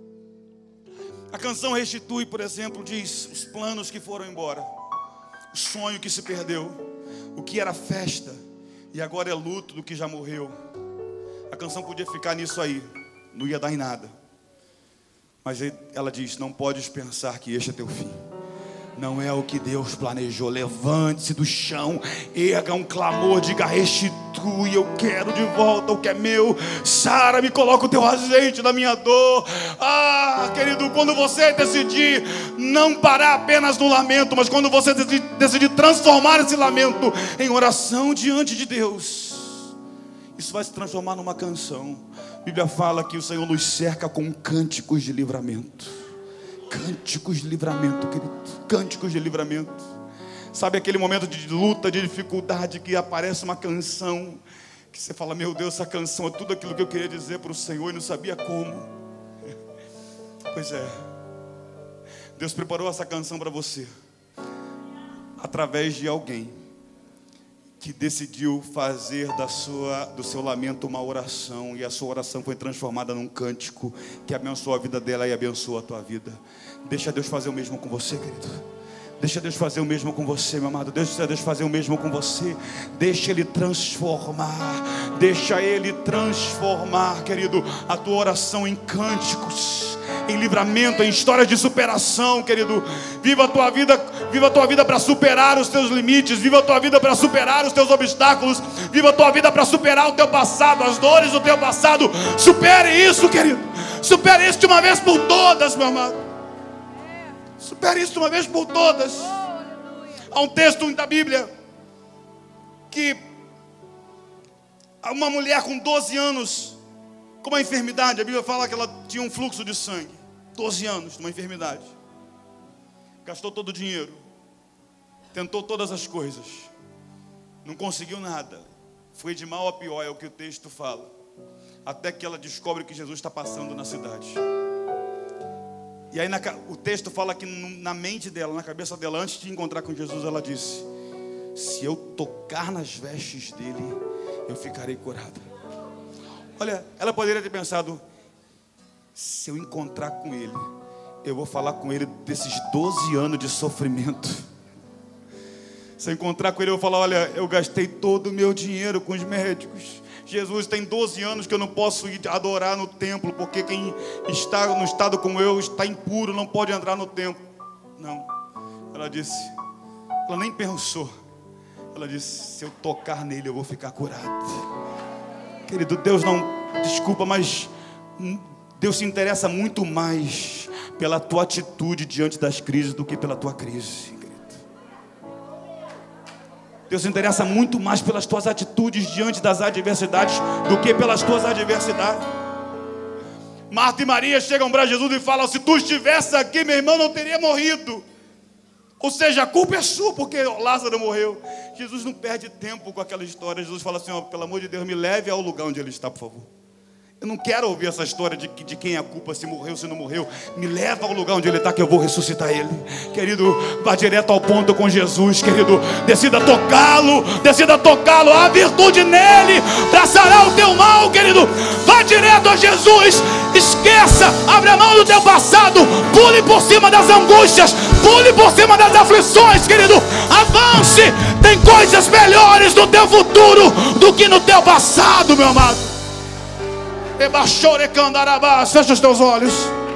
A canção Restitui, por exemplo, diz: os planos que foram embora, o sonho que se perdeu, o que era festa e agora é luto do que já morreu. A canção podia ficar nisso aí, não ia dar em nada. Mas ela diz: não podes pensar que este é teu fim. Não é o que Deus planejou. Levante-se do chão, erga um clamor, diga: restitui, eu quero de volta o que é meu. Sara, me coloca o teu azeite na minha dor. Querido, quando você decidir não parar apenas no lamento, mas quando você decidir transformar esse lamento em oração diante de Deus, isso vai se transformar numa canção. A Bíblia fala que o Senhor nos cerca com cânticos de livramento. Cânticos de livramento, querido. Cânticos de livramento. Sabe aquele momento de luta, de dificuldade, que aparece uma canção que você fala: meu Deus, essa canção é tudo aquilo que eu queria dizer para o Senhor e não sabia como. Pois é, Deus preparou essa canção para você através de alguém que decidiu fazer do seu lamento uma oração, e a sua oração foi transformada num cântico que abençoa a vida dela e abençoa a tua vida. Deixa Deus fazer o mesmo com você, querido. Deixa Deus fazer o mesmo com você, meu amado. Deixa Deus fazer o mesmo com você. Deixa Ele transformar. Deixa Ele transformar, querido, a tua oração em cânticos, em livramento, em histórias de superação, querido. Viva a tua vida para superar os teus limites. Viva a tua vida para superar os teus obstáculos. Viva a tua vida para superar o teu passado, as dores do teu passado. Supere isso, querido. Supere isso de uma vez por todas, meu amado. Supere isso de uma vez por todas. Há um texto da Bíblia que uma mulher com 12 anos, com uma enfermidade, a Bíblia fala que ela tinha um fluxo de sangue. 12 anos, uma enfermidade. Gastou todo o dinheiro. Tentou todas as coisas. Não conseguiu nada. Foi de mal a pior, é o que o texto fala. Até que ela descobre que Jesus está passando na cidade. E aí o texto fala que na mente dela, na cabeça dela, antes de encontrar com Jesus, ela disse: se eu tocar nas vestes dele, eu ficarei curada. Olha, ela poderia ter pensado: Se eu encontrar com ele, eu vou falar com ele desses 12 anos de sofrimento. Se eu encontrar com ele, eu vou falar: olha, eu gastei todo o meu dinheiro com os médicos. Jesus, tem 12 anos que eu não posso ir adorar no templo, porque quem está no estado como eu está impuro, não pode entrar no templo. Não, ela disse, ela nem pensou. Ela disse: se eu tocar nele, eu vou ficar curado. Querido, Deus não, desculpa, mas Deus se interessa muito mais pela tua atitude diante das crises do que pela tua crise. Deus se interessa muito mais pelas tuas atitudes diante das adversidades do que pelas tuas adversidades. Marta e Maria chegam para Jesus e falam: se tu estivesse aqui, meu irmão não teria morrido. Ou seja, a culpa é sua porque Lázaro morreu. Jesus não perde tempo com aquela história. Jesus fala assim: ó, pelo amor de Deus, me leve ao lugar onde ele está, por favor. Eu não quero ouvir essa história de quem é a culpa, se morreu, se não morreu. Me leva ao lugar onde ele está, que eu vou ressuscitar ele. Querido, vá direto ao ponto com Jesus, querido. Decida tocá-lo, há virtude nele para sarar o teu mal, querido. Vá direto a Jesus. Esqueça, abre a mão do teu passado, pule por cima das angústias, pule por cima das aflições, querido. Avance, tem coisas melhores no teu futuro do que no teu passado, meu amado. Fecha os teus olhos.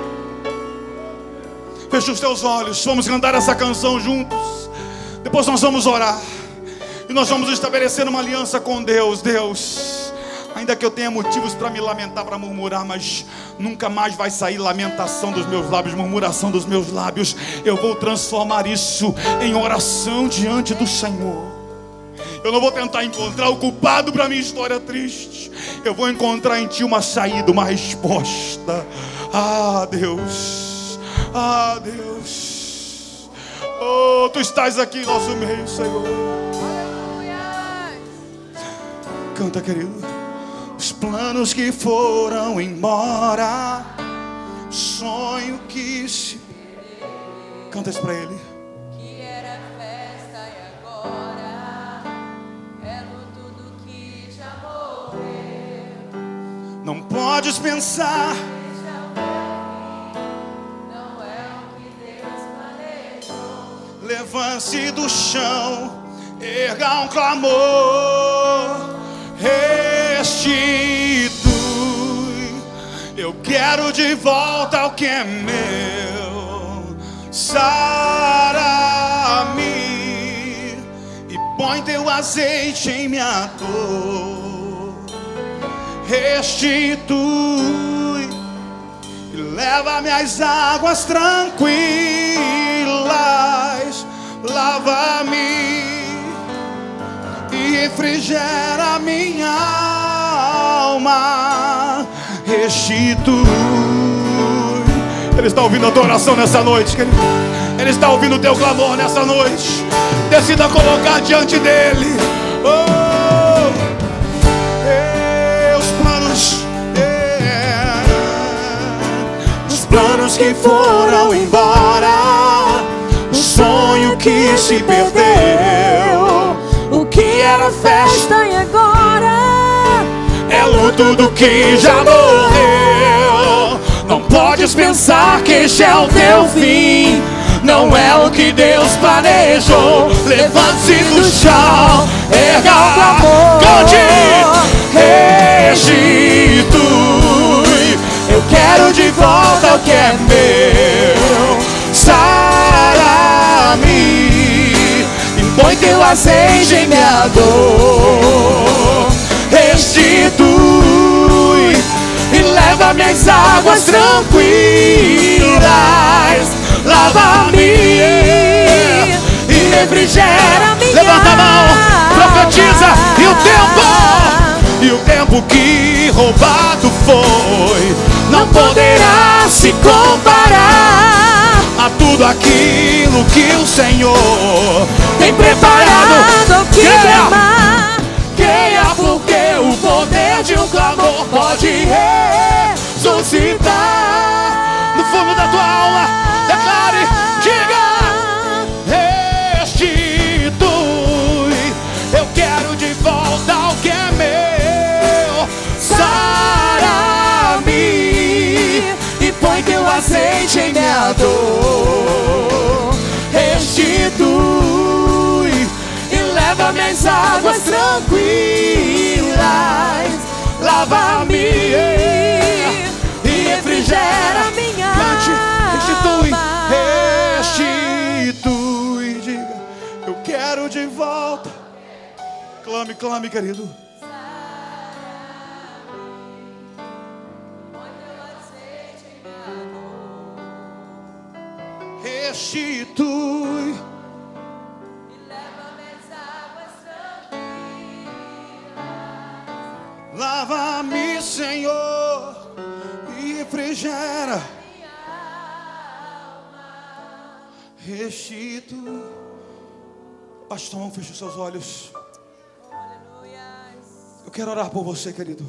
Fecha os teus olhos. Vamos cantar essa canção juntos. Depois nós vamos orar. E nós vamos estabelecer uma aliança com Deus. Deus, ainda que eu tenha motivos para me lamentar, para murmurar, mas nunca mais vai sair lamentação dos meus lábios, murmuração dos meus lábios. Eu vou transformar isso em oração diante do Senhor. Eu não vou tentar encontrar o culpado para minha história triste. Eu vou encontrar em Ti uma saída, uma resposta. Ah, Deus. Ah, Deus. Oh, Tu estás aqui em nosso meio, Senhor. Canta, querido. Os planos que foram embora, sonho que se... Canta isso para Ele. Não podes pensar, não é o que Deus planejou. Levante-se do chão, erga um clamor, restitui. Eu quero de volta o que é meu. Sara-me e põe teu azeite em minha dor. Restitui e leva-me às águas tranquilas. Lava-me e refrigera minha alma. Restitui. Ele está ouvindo a tua oração nessa noite, querido. Ele está ouvindo o teu clamor nessa noite. Decida colocar diante dele. Os planos que foram embora, o sonho que se perdeu, o que era festa e agora é luto do que já morreu. Não podes pensar que este é o teu fim, não é o que Deus planejou. Levante-se do chão, erga o clamor, cante, restitui. Eu quero de volta o que é meu. Sara-me e põe teu azeite em minha dor. Restitui e leva-me às águas tranquilas. Lava-me e refrigera minha. Levanta a mão, profetiza. E o tempo que roubado foi não poderá se comparar a tudo aquilo que o Senhor tem preparado. Creia, porque o poder de um clamor pode ressuscitar. No fundo da tua alma, declare, diga: restitui. Eu quero de volta o que é meu. Sara-me e leva-me às águas tranquilas, lava-me e refrigera minha alma. Restitui, diga, eu quero de volta. Clame, clame, querido. Restitui E leva-me às águas tranquilas, lava-me, Senhor, e refrigera. Restitui. Pastor, feche os seus olhos. Eu quero orar por você, querido.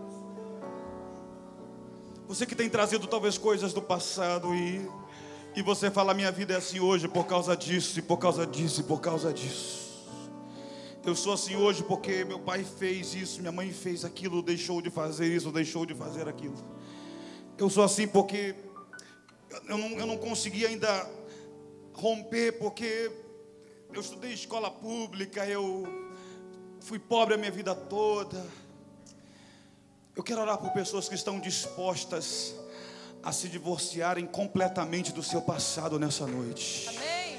Você que tem trazido talvez coisas do passado e você fala, minha vida é assim hoje por causa disso, e por causa disso, e por causa disso. Eu sou assim hoje porque meu pai fez isso, minha mãe fez aquilo, deixou de fazer isso, deixou de fazer aquilo. Eu sou assim porque eu não consegui ainda romper, porque eu estudei escola pública, eu fui pobre a minha vida toda. Eu quero orar por pessoas que estão dispostas a se divorciarem completamente do seu passado nessa noite. amém.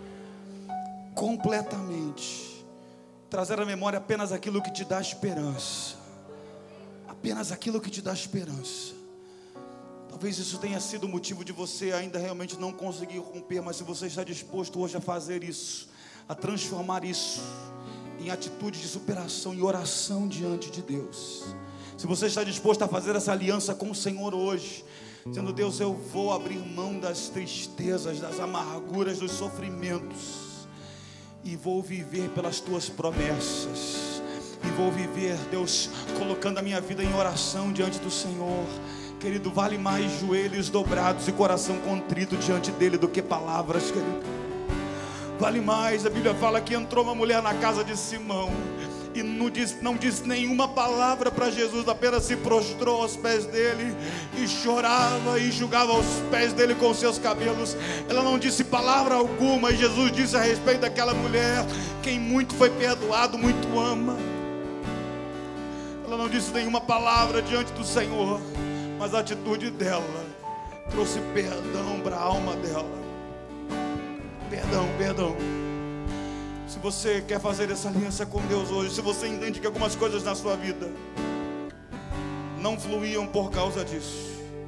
Completamente. Trazer à memória apenas aquilo que te dá esperança. Apenas aquilo que te dá esperança. Talvez isso tenha sido o motivo de você ainda realmente não conseguir romper, mas se você está disposto hoje a fazer isso, a transformar isso em atitude de superação e oração diante de Deus, se você está disposto a fazer essa aliança com o Senhor hoje, dizendo, Deus, eu vou abrir mão das tristezas, das amarguras, dos sofrimentos, e vou viver pelas tuas promessas, e vou viver, Deus, colocando a minha vida em oração diante do Senhor. Querido, vale mais joelhos dobrados e coração contrito diante dele do que palavras, querido. Vale mais. A Bíblia fala que entrou uma mulher na casa de Simão e não disse nenhuma palavra para Jesus, apenas se prostrou aos pés dele e chorava e enxugava os pés dele com seus cabelos. Ela não disse palavra alguma, e Jesus disse a respeito daquela mulher: quem muito foi perdoado, muito ama. Ela não disse nenhuma palavra diante do Senhor, mas a atitude dela trouxe perdão para a alma dela. Perdão. Se você quer fazer essa aliança com Deus hoje, se você entende que algumas coisas na sua vida não fluíam por causa disso,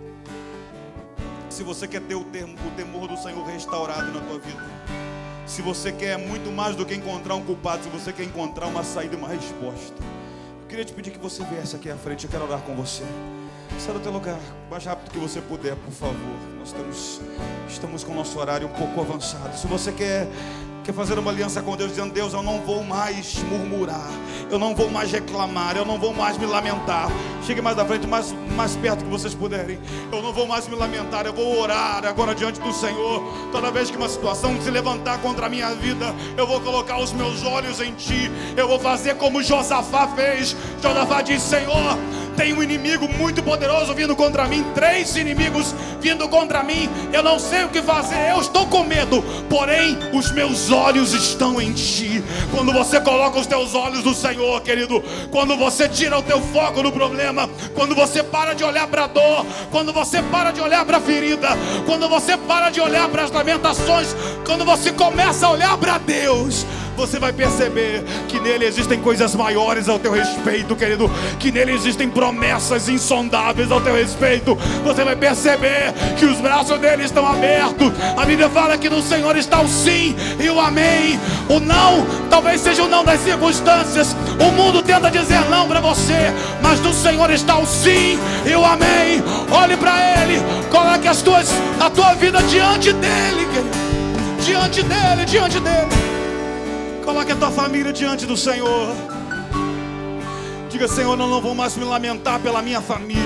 se você quer ter o temor do Senhor restaurado na tua vida, se você quer muito mais do que encontrar um culpado, se você quer encontrar uma saída, uma resposta, eu queria te pedir que você viesse aqui à frente. Eu quero orar com você. Sai do teu lugar, o mais rápido que você puder, por favor. Nós estamos com o nosso horário um pouco avançado. Se você quer fazer uma aliança com Deus, dizendo: Deus, eu não vou mais murmurar, eu não vou mais reclamar, eu não vou mais me lamentar. Chegue mais à frente, mais perto que vocês puderem. Eu não vou mais me lamentar, eu vou orar agora diante do Senhor. Toda vez que uma situação se levantar contra a minha vida, eu vou colocar os meus olhos em Ti. Eu vou fazer como Josafá fez. Josafá disse: Senhor, tem um inimigo muito poderoso vindo contra mim, 3 inimigos vindo contra mim, eu não sei o que fazer, eu estou com medo, porém os meus olhos estão em Ti. Quando você coloca os teus olhos no Senhor, querido, quando você tira o teu foco no problema, quando você para de olhar para a dor, quando você para de olhar para a ferida, quando você para de olhar para as lamentações, quando você começa a olhar para Deus, você vai perceber que nele existem coisas maiores ao teu respeito, querido, que nele existem promessas insondáveis ao teu respeito. Você vai perceber que os braços dele estão abertos. A Bíblia fala que no Senhor está o sim e o amém. O não talvez seja o não das circunstâncias. O mundo tenta dizer não para você, mas no Senhor está o sim e o amém. Olhe para ele, coloque a tua vida diante dele, querido. Diante dele. Coloque a tua família diante do Senhor. Diga: Senhor, eu não vou mais me lamentar pela minha família.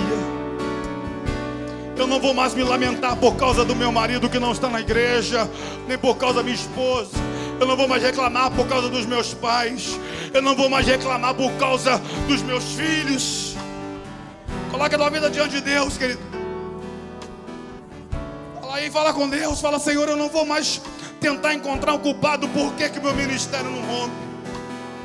Eu não vou mais me lamentar por causa do meu marido que não está na igreja, nem por causa da minha esposa. Eu não vou mais reclamar por causa dos meus pais. Eu não vou mais reclamar por causa dos meus filhos. Coloque a tua vida diante de Deus, querido. Fala aí, fala com Deus. Fala: Senhor, eu não vou mais tentar encontrar um culpado. Por que meu ministério não rompe?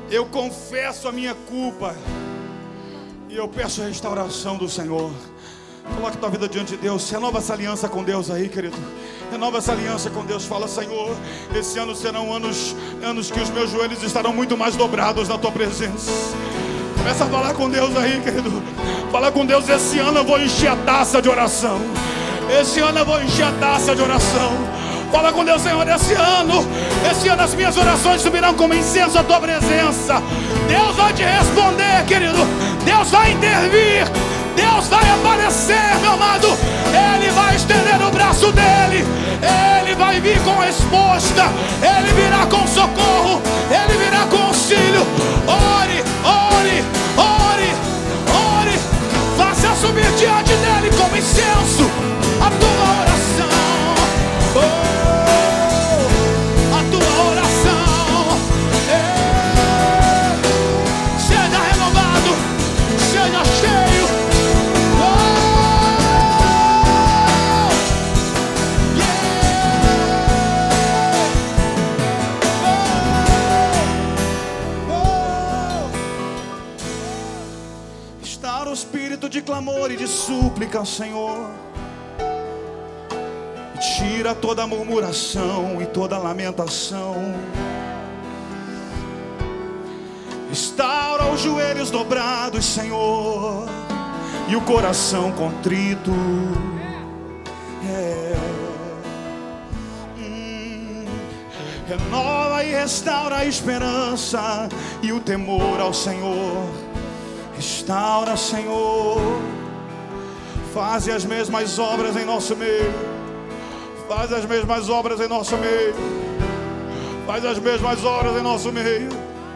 Eu confesso a minha culpa e eu peço a restauração do Senhor. Coloque tua vida diante de Deus. Renova essa aliança com Deus aí, querido. Renova essa aliança com Deus. Fala: Senhor, esse ano serão anos que os meus joelhos estarão muito mais dobrados na tua presença. Começa a falar com Deus aí, querido. Fala com Deus: esse ano eu vou encher a taça de oração. Esse ano eu vou encher a taça de oração. Fala com Deus: Senhor, esse ano as minhas orações subirão como incenso à tua presença. Deus vai te responder, querido. Deus vai intervir. Deus vai aparecer, meu amado. Ele vai estender o braço dele. Ele vai vir com resposta. Ele virá com socorro. Ele virá com auxílio. Ore, ore, ore, ore. Faça subir diante dele como incenso a tua oração. A tua oração. Seja renovado. Seja cheio. Estar o espírito de clamor e de súplica, Senhor. Tira toda murmuração e toda lamentação. Restaura os joelhos dobrados, Senhor, e o coração contrito. Renova e restaura a esperança e o temor ao Senhor. Restaura, Senhor. Faze as mesmas obras em nosso meio. Faz as mesmas obras em nosso meio. Faz as mesmas obras em nosso meio.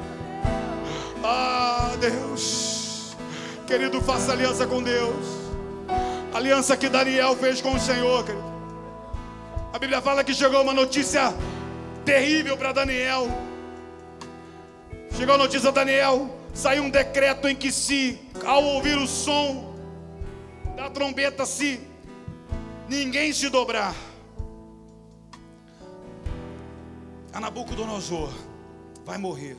Ah, Deus. Querido, faça aliança com Deus. Aliança que Daniel fez com o Senhor, querido. A Bíblia fala que chegou uma notícia terrível para Daniel. Chegou a notícia a Daniel. Saiu um decreto em que, se ao ouvir o som da trombeta, se ninguém se dobrar a Nabucodonosor, vai morrer.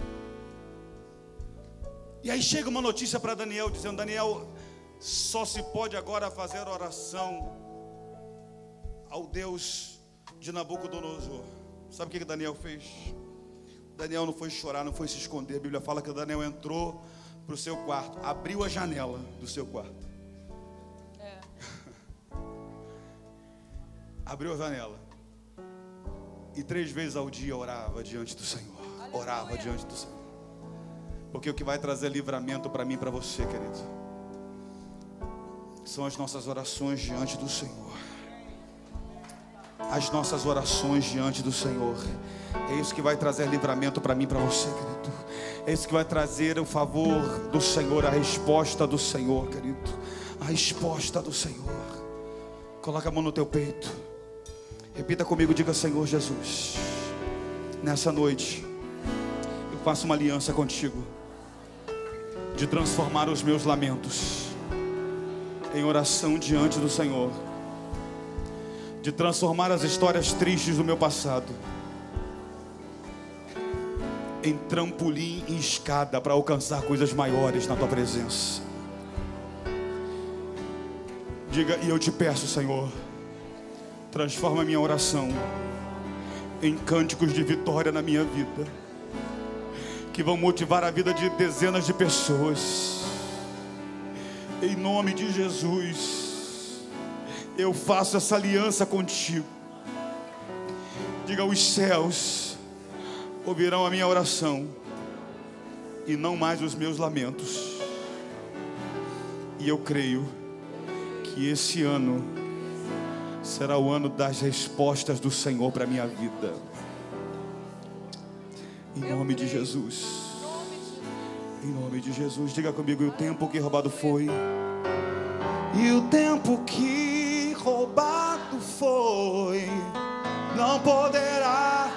E aí chega uma notícia para Daniel, dizendo: Daniel, só se pode agora fazer oração ao Deus de Nabucodonosor. Sabe o que Daniel fez? Daniel não foi chorar, não foi se esconder. A Bíblia fala que Daniel entrou para o seu quarto, abriu a janela do seu quarto. Abriu a janela e 3 vezes ao dia orava diante do Senhor. Orava diante do Senhor. Porque o que vai trazer livramento para mim e para você, querido, são as nossas orações diante do Senhor. As nossas orações diante do Senhor. É isso que vai trazer livramento para mim e para você, querido. É isso que vai trazer o favor do Senhor, a resposta do Senhor, querido. A resposta do Senhor. Coloca a mão no teu peito. Repita comigo, diga: Senhor Jesus, nessa noite eu faço uma aliança contigo de transformar os meus lamentos em oração diante do Senhor, de transformar as histórias tristes do meu passado em trampolim e escada para alcançar coisas maiores na tua presença. Diga: e eu te peço, Senhor, transforma a minha oração em cânticos de vitória na minha vida, que vão motivar a vida de dezenas de pessoas. Em nome de Jesus, eu faço essa aliança contigo. Diga: os céus ouvirão a minha oração e não mais os meus lamentos. E eu creio que esse ano será o ano das respostas do Senhor para a minha vida. Em nome de Jesus. Em nome de Jesus. Diga comigo: e o tempo que roubado foi, e o tempo que roubado foi, não poderá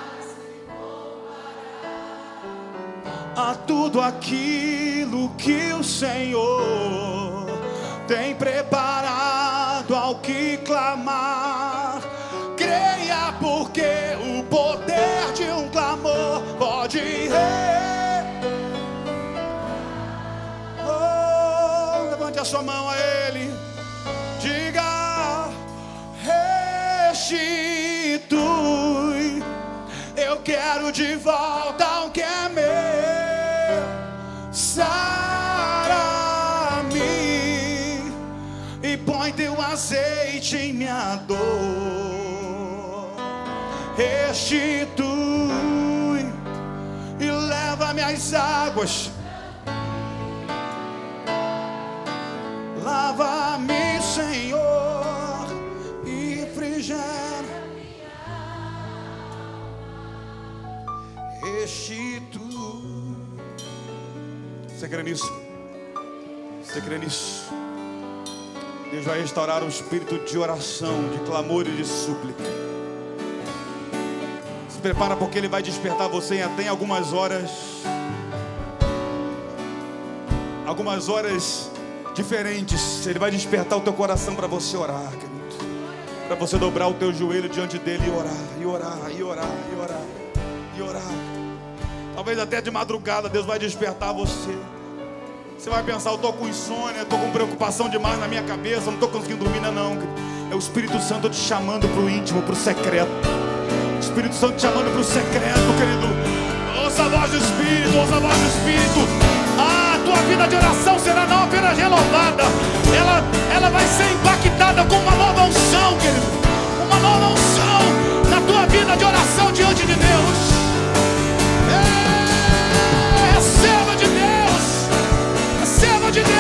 a tudo aquilo que o Senhor tem preparado ao que clamar. Creia, porque o poder de um clamor pode resolver. a sua mão a Ele. Diga: restitui. Eu quero de volta o que é meu. Sara-me e põe teu azeite em minha dor. Restitui e leva-me às águas. Lava-me, Senhor, e refrigera. Restitui. Você crê nisso? Você crê nisso? Deus vai restaurar o espírito de oração, de clamor e de súplica. Se prepara, porque Ele vai despertar você em até algumas horas diferentes. Ele vai despertar o teu coração para você orar, querido. Para você dobrar o teu joelho diante dele e orar, e orar, e orar, e orar, e orar. Talvez até de madrugada Deus vai despertar você. Você vai pensar: eu estou com insônia, estou com preocupação demais na minha cabeça, não estou conseguindo dormir. Não, é o Espírito Santo te chamando para o íntimo, para o secreto. O Espírito Santo te chamando para o secreto, querido. Ouça a voz do Espírito, ouça a voz do Espírito. A tua vida de oração será não apenas renovada, ela vai ser impactada com uma nova unção, querido. Uma nova unção na tua vida de oração diante de Deus. Receba de Deus, receba de Deus.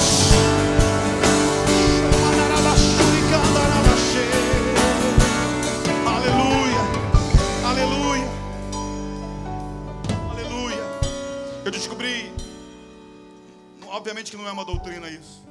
Aleluia, aleluia, aleluia. Eu descobri, obviamente que não é uma doutrina isso,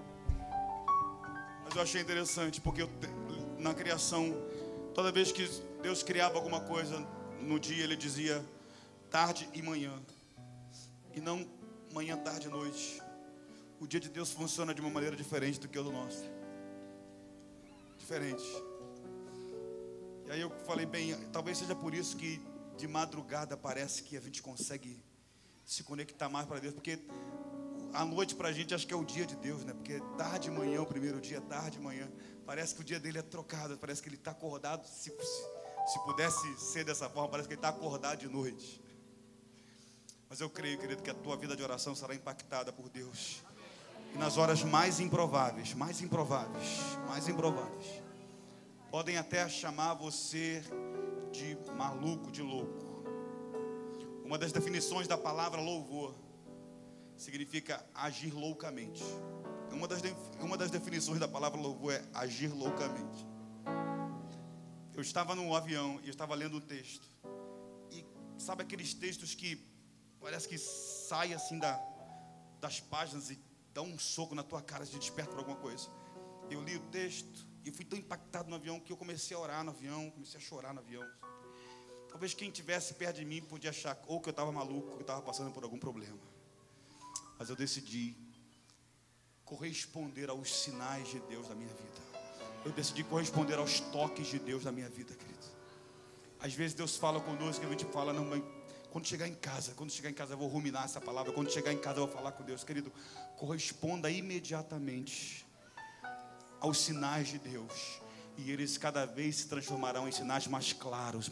mas eu achei interessante, porque na criação, toda vez que Deus criava alguma coisa, no dia Ele dizia tarde e manhã, e não manhã, tarde e noite. O dia de Deus funciona de uma maneira diferente do que o do nosso. Diferente. E aí eu falei: bem, talvez seja por isso que de madrugada parece que a gente consegue se conectar mais para Deus, porque a noite para a gente acho que é o dia de Deus, né? Porque tarde e manhã, o primeiro dia, tarde e manhã, parece que o dia dele é trocado, parece que ele está acordado. Se pudesse ser dessa forma, parece que ele está acordado de noite. Mas eu creio, querido, que a tua vida de oração será impactada por Deus. E nas horas mais improváveis, podem até chamar você de maluco, de louco. Uma das definições da palavra louvor significa agir loucamente. Uma das definições da palavra louvor é agir loucamente. Eu estava no avião e eu estava lendo um texto. E sabe aqueles textos que parece que sai assim das páginas e dá um soco na tua cara, te desperta por alguma coisa. Eu li o texto e fui tão impactado no avião que eu comecei a orar no avião, comecei a chorar no avião. Talvez quem estivesse perto de mim podia achar ou que eu estava maluco, ou que eu estava passando por algum problema. Mas eu decidi corresponder aos sinais de Deus na minha vida. Eu decidi corresponder aos toques de Deus na minha vida, querido. Às vezes Deus fala conosco, a gente fala: não, mãe, quando chegar em casa eu vou ruminar essa palavra. Quando chegar em casa eu vou falar com Deus. Querido, corresponda imediatamente aos sinais de Deus. E eles cada vez se transformarão em sinais mais claros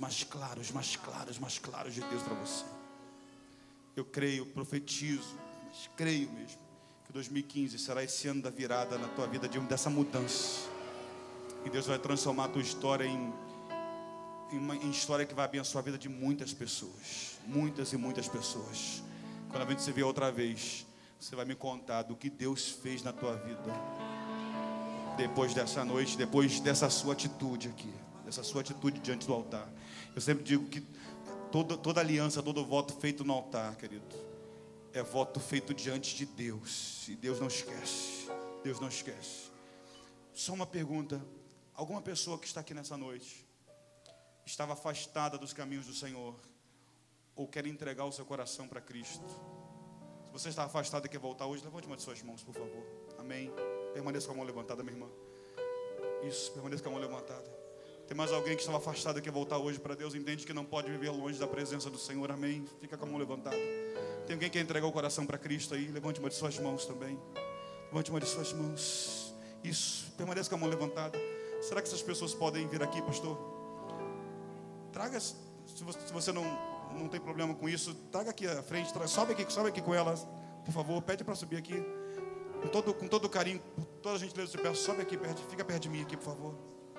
de Deus para você. Eu creio, profetizo, mas creio mesmo que 2015 será esse ano da virada na tua vida, dessa mudança. E Deus vai transformar a tua história em história que vai abençoar a vida de muitas pessoas. Muitas e muitas pessoas. Quando a gente se vê outra vez, você vai me contar do que Deus fez na tua vida. Depois dessa noite, depois dessa sua atitude aqui, dessa sua atitude diante do altar. Eu sempre digo que toda aliança, todo voto feito no altar, querido, é voto feito diante de Deus. E Deus não esquece. Deus não esquece. Só uma pergunta: alguma pessoa que está aqui nessa noite estava afastada dos caminhos do Senhor, ou quer entregar o seu coração para Cristo? Se você está afastado e quer voltar hoje, levante uma de suas mãos, por favor. Amém. Permaneça com a mão levantada, minha irmã. Isso, permaneça com a mão levantada. Tem mais alguém que estava afastado e quer voltar hoje para Deus? Entende que não pode viver longe da presença do Senhor? Amém. Fica com a mão levantada. Tem alguém que quer entregar o coração para Cristo aí? Levante uma de suas mãos também. Levante uma de suas mãos. Isso, permaneça com a mão levantada. Será que essas pessoas podem vir aqui, pastor? Traga, se você não tem problema com isso, traga aqui à frente, sobe aqui com elas, por favor, pede para subir aqui. Com todo carinho, por toda a gentileza, eu peço, sobe aqui, fica perto de mim aqui, por favor.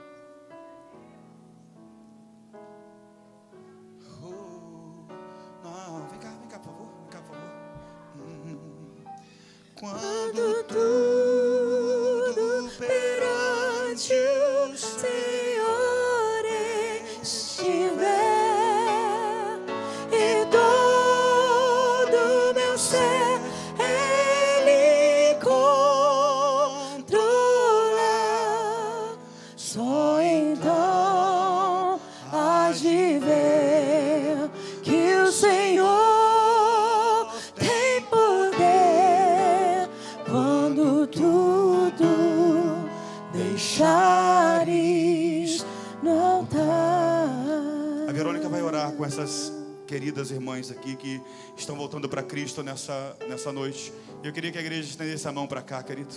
Não, vem cá, por favor. Quando tudo perante o Senhor estiver e todo meu ser Ele controla, só então hás de ver que o Senhor tem poder quando tudo deixares no altar. A Verônica vai orar com essas queridas irmãs aqui que estão voltando para Cristo nessa noite. Eu queria que a igreja estendesse a mão para cá, querido.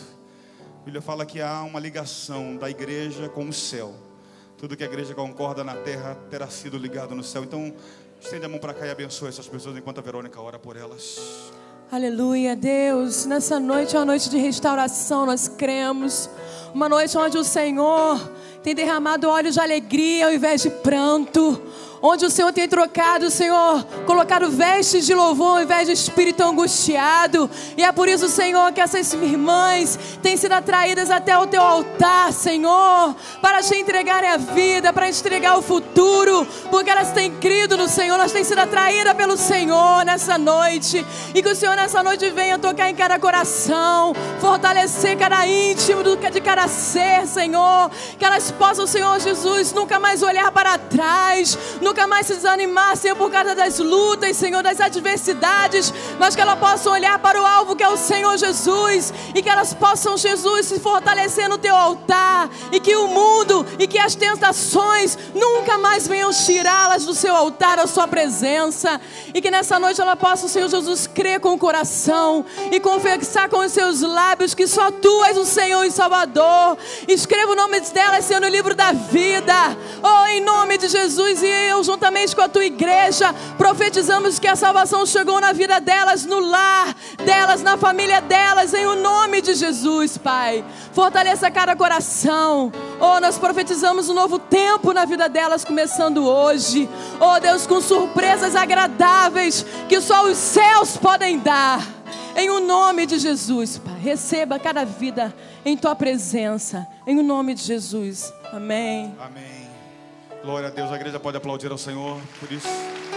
A Bíblia fala que há uma ligação da igreja com o céu. Tudo que a igreja concorda na terra terá sido ligado no céu. Então, estende a mão para cá e abençoe essas pessoas enquanto a Verônica ora por elas. Aleluia, Deus. Nessa noite é uma noite de restauração, nós cremos. Uma noite onde o Senhor tem derramado olhos de alegria ao invés de pranto. Onde o Senhor tem trocado, Senhor, colocado vestes de louvor ao invés de espírito angustiado. E é por isso, Senhor, que essas irmãs têm sido atraídas até o teu altar, Senhor, para te entregarem a vida, para te entregar o futuro, porque elas têm crido no Senhor, elas têm sido atraídas pelo Senhor nessa noite. E que o Senhor nessa noite venha tocar em cada coração, fortalecer cada íntimo de cada ser, Senhor. Que elas possam, Senhor Jesus, nunca mais olhar para trás, nunca mais se desanimar, Senhor, por causa das lutas, Senhor, das adversidades, mas que elas possam olhar para o alvo que é o Senhor Jesus, e que elas possam, Jesus, se fortalecer no teu altar, e que o mundo e que as tentações nunca mais venham tirá-las do seu altar, da sua presença, e que nessa noite ela possa, Senhor Jesus, crer com o coração e confessar com os seus lábios que só tu és o Senhor e Salvador. Escreva o nome delas, Senhor, no livro da vida, oh, em nome de Jesus. E eu, juntamente com a tua igreja, profetizamos que a salvação chegou na vida delas, no lar delas, na família delas, em o nome de Jesus, Pai. Fortaleça cada coração. Oh, nós profetizamos um novo tempo na vida delas, começando hoje. Oh, Deus, com surpresas agradáveis que só os céus podem dar. Em o nome de Jesus, Pai. Receba cada vida em tua presença. Em o nome de Jesus. Amém. Amém. Glória a Deus, a igreja pode aplaudir ao Senhor por isso.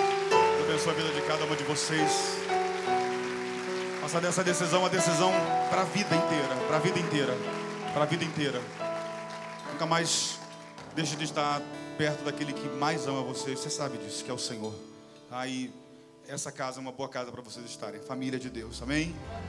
Eu abençoe a vida de cada uma de vocês. Faça dessa decisão uma decisão para a vida inteira, para a vida inteira, para a vida inteira. Nunca mais deixe de estar perto daquele que mais ama você. Você sabe disso, que é o Senhor. Aí essa casa é uma boa casa para vocês estarem, família de Deus, amém?